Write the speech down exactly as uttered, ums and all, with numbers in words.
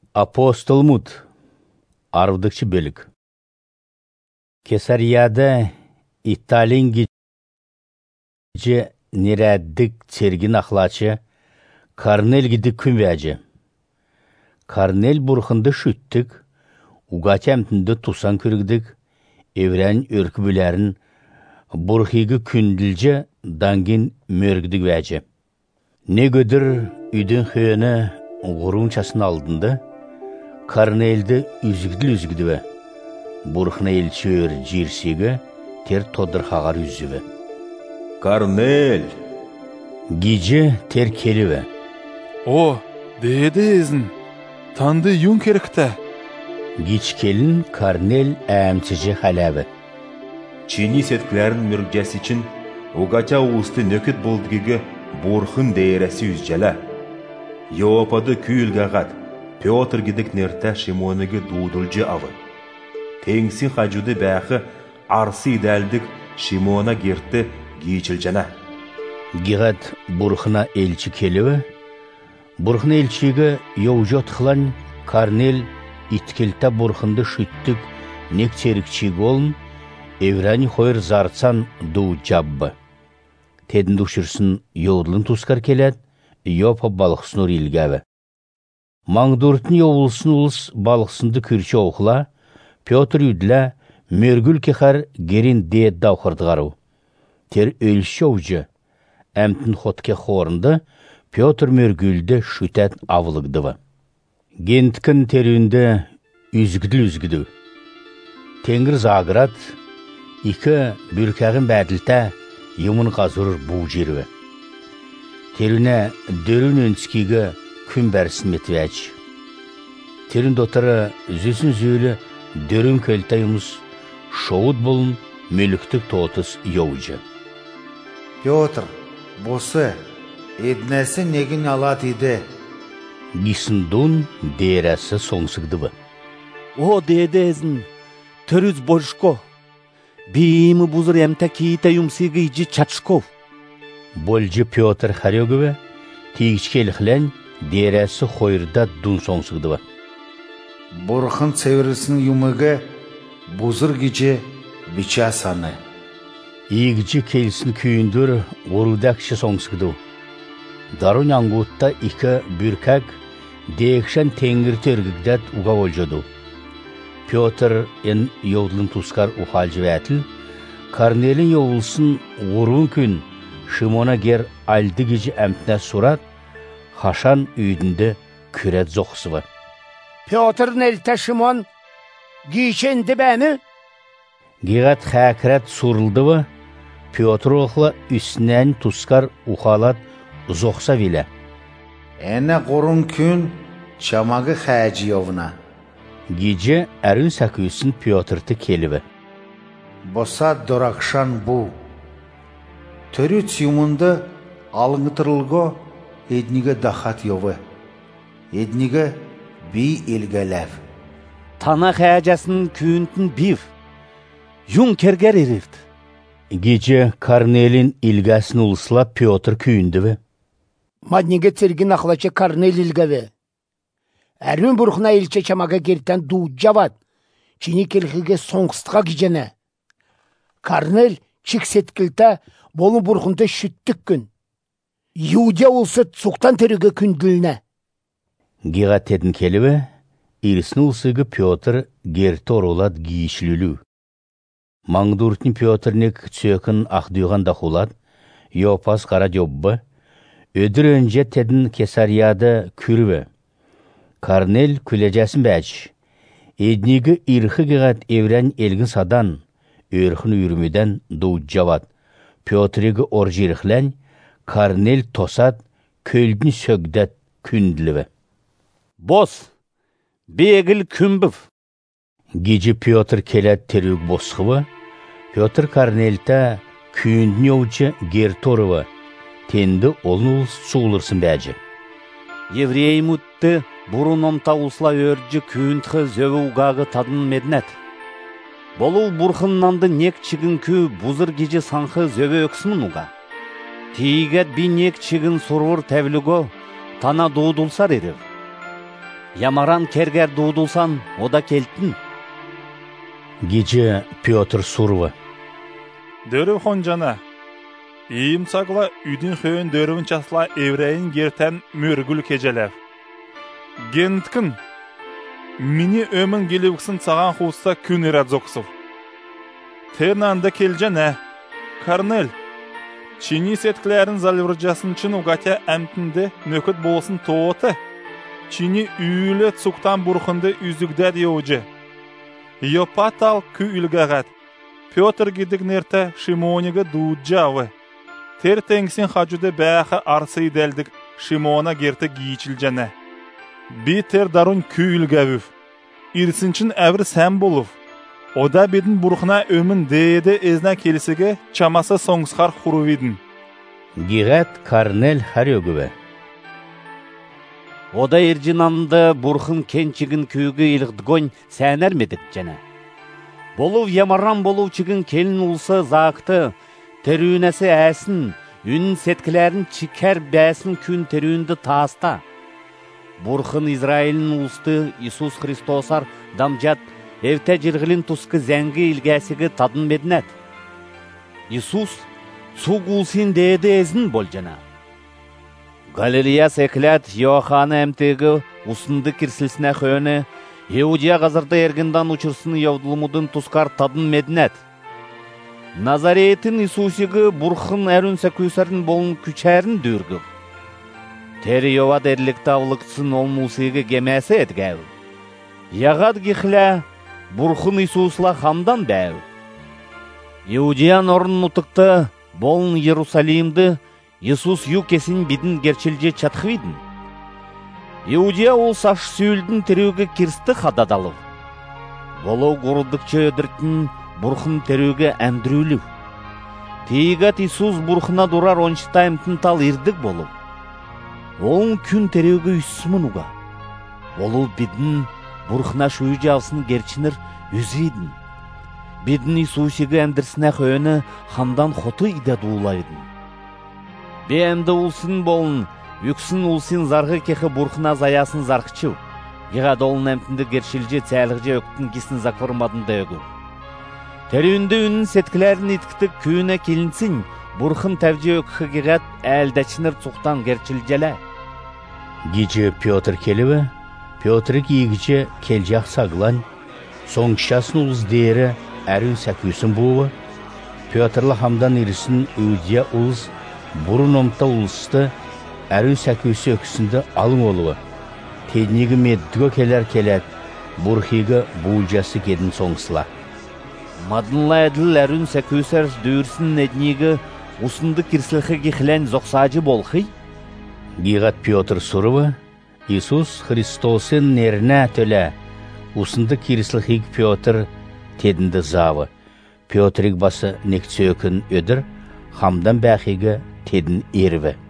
Апостолмут арвдыкчы бөлік. Кесарияда Италинги же нерәддік цергин ахлачы Корнель гиді күмбәжі. Корнель бұрхынды шүттік, угачамтынды тусан күрігдік, еврән өркібілерін бұрхигі күнділжі дангин мөргдік вәжі. Не көдір үйдің хүйені ғұрун часын алдынды, Корнельді үзгіділ-үзгіді вә. Бұрхына елчі өр жерсегі тер тодыр хағар үзі. Корнель! Гиже тер келі вә. О, дейді езін, танды юн керікті. Гич келін Корнель әмсіжі халәві. Чини сеткілерін мүргжәс için угача уысты нөкет болдығығы бұрхын дейрәсі үзжәлі. Йопады күйілгағат, Петр гидік нерті Шимоныгы дудылжы авы. Теңсін қажуды бәқі арсы идәлдік Шимона герті гейчілжәні. Гиғат бұрхына елчі келігі. Бұрхына елчігі еужот қылан Корнель иткелті бұрхынды шүттік нек терікчігі олын еврәні қойыр зарцан ду жаббы. Тедін дұшырсын еудлын тұскар келәд, Йопа балықсын өр елгәві. Маңдұртын еуылсын ұлыс балықсынды күрчі оқыла, Петр үйділі мөргіл кехар герин дейд дауқырдығару. Тер өлші оужы, әмтін хотке қорынды, Петр мөргілді шүтәт авылығдывы. Генткін терюінді үзгіділ-үзгіді. Тенгір зағырат, икі бүркәғін бәділті емін қазырыр бұл жеруі. Терюіне дөрін өнскегі күн бәрісін метвәч. Терін дотары зүсін зөйлі дөрін көлті юмыз шоуд болын мөліктік тоғытыз еуджы. Петр, босы, еднәсі неген алат еді? Гисындун дейрәсі соңсығдыбы. О, дейді әзін, түріз боршко. Бейімі бұзыр әмті кейті юмсығы ижі чачков. Болжы Петр харегіві, тегічкеліхлән дейрәсі қойырда дун соңсығдыбы. Бұрқын цевірісінің юмығы бұзыр гече бича саны. Егічі келсін күйіндір орудакшы соңсығды. Дарун аңғутта икі бүркәк дейікшен теңгір тергігдәт уға олжыды. Петр ен еудлын тұскар ұқалжы вәтіл, Корнелін еуылсын орун күн Шимона гер альды гечі әмтіне сұрат, Хашан үйдінді күрет зоқсывы. Петр нәлті Шимон гейшенді бәні? Гиғат хәкірет сұрылдывы, Петр оқылы үсінен тұскар ұқалат зоқса вилі. Әне қорын күн чамағы қәжі овына. Гейже әрін сәкүйсін Петрті келіві. Боса дорақшан бұ. Төрі цюмынды алыңытырылғы еднігі дақат йовы. Еднігі бей елгәләв. Тана қәжәсінің күйінтін бив. Юн кергер еревді. Гейже Корнелін илгәсін ұлысылап Петр күйіндіві. Маднеге цергин ақлачы Корнель илгәві. Әрін бұрқына елче чамаға кертен ду жавад. Чини келхіге соңғыстыға кежені. Корнель чексеткілті болу бұрқынды шүттік күн. Иудия олсы цуқтан терігі күнділіне. Гиға тедін келіві, ирісін ұлсығы Петр герті орулат гейшілілі. Маңдұртын Петрнік цөкін ақдүйған дақулат, еопас қара жоббы, өдір өнже тедін Кесарияды күріві. Корнель күлежәсін бәч. Еднігі ирхі гиғат еврән елгін садан, өрхін үйірмеден ду жавад. Петрігі ор жеріхлән, Корнель тосат, көлдің сөгдәт күнділіві. Бос, бегіл күмбів. Гейже Петр келәт терюг босқывы, Петр Корнельті күйіндің еуджі герторывы, тенді олын ұлыс суылырсын бәжі. Еврей мұтты бұрын омта ұсла өрджі күйінтхі зөві ұғағы тадын меднет. Болу бұрхыннанды нек чігін күй бұзыр геже санқы зөві өксімін ұға. Тейгет би нек чігін сұрғыр тәвілігі тана доудулсар ерев. Ямаран кергер дуудулсан, ода келттін. Гече Петр сурвы. Дөрі хонжана. Ийім сағыла үйдің хöyін дөрівін часла еврейін гертен мөргіл кежелев. Генткін, мені өмін келевіксін саған хуста күн ерад зоқсып. Тернанда келжene, Корнель, Çini setklerin zalvırcasın çın ugatya әмтінде нөкіт болсын тоғыты. Çini üyle tsuktan burkhında üzükdәд еуджі. Йопатал кü үлгағат. Петр гидік нерті Шимониға дуджавы. Тер тәңсін хажуды бәқі арсы дәлдік Шимона герті гейчілжәне. Би тер дарун кü үлгәвіф. Ирсінчін әвір сәм болув. Ода бедін бұрқына өмін дейді ezne келісіге çamasa соңсқар хурувидін. Гигат Корнель харёгүве. Ода ержинанды бұрқын кенчігін күйгі илғдгон сәнермедік және. Болув ямаран болув чігін келін ұлсы зақты, терүүнәсі әсін, үнін сеткілерін чикер бәсін күн терүүнді таста. Бұрқын Израилін ұлысты Иисус Христосар дамжат, Evte jirgilin tuskı zəngi ilgəsigi tadın medinət. Иисус su gulsin deydi ezin bolcana. Галилея секлят Йоханы әмтегі усынды кирсілсіне хöyöne, Еудия ғазырды ергіндан учырсын яудылымудын тускар тадын мединət. Назаретин Иисусигі бұрхын әрін сәкүйсәрін болын күчәрін дүргіп. Тері Йова дерлікті авлықсын олмусигі гемәсі әдгәу. Яғад гихлә Бұрхын Иисусла хамдан бәу. Иудиян орын ұтықты болын Иерусалимді Иисус ю кесін бидін герчілже чатқывидін. Иудия ол саш сүйілдің тереуге кірсті қададалып. Болу ғұрыдықчы өдіртін бұрхын тереуге әмдіріліп. Тейгат Иисус бұрхына дұрар оншытаймтын тал ирдік болып. Олың күн тереуге үссімін ұға. Олу бидін Бұрхына шүйі алсын герчінір үзейдін. Бедін Иисусигі әмдірсіне хöyöne хамдан хоты иде дуулайдын. Бе әмді ұлсын болын, үксін ұлсын зарғы кеқі бұрхына заясын зарқычу. Еғад олын әмтінді гершілже цәліғже өктін кесін заквырмадында өгу. Терүүнді үнін сеткілерін иткітік күйіне келінсін, бұрхын тәвже өкхі геғат әлдәчінір цуқтан герчілжелі. Гече Петр келіві, Петрик егіче келжақ сағылан, соңшасын ұлыз дейірі әрі сәкүйсін бұуы, Петрлы хамдан ирісін өйдия ұлыз бұрын омта ұлысты әрі сәкүйсі өкісінді алың олуы. Теднегі меддігі келер келет, бұрхигі бұлжасы кедін соңсыла. Мадынла әділ әрін сәкүйсір дүйірсін әднегі ұсынды кірсілхі кехілән зоқсажы болхи? Гигат Петр сұрывы, Иисус Христосын неріне төлі, ұсынды кирисліхиг Петр тедінді завы. Петрик басы нектсөкін өдір, хамдан бәхигі тедін ерві.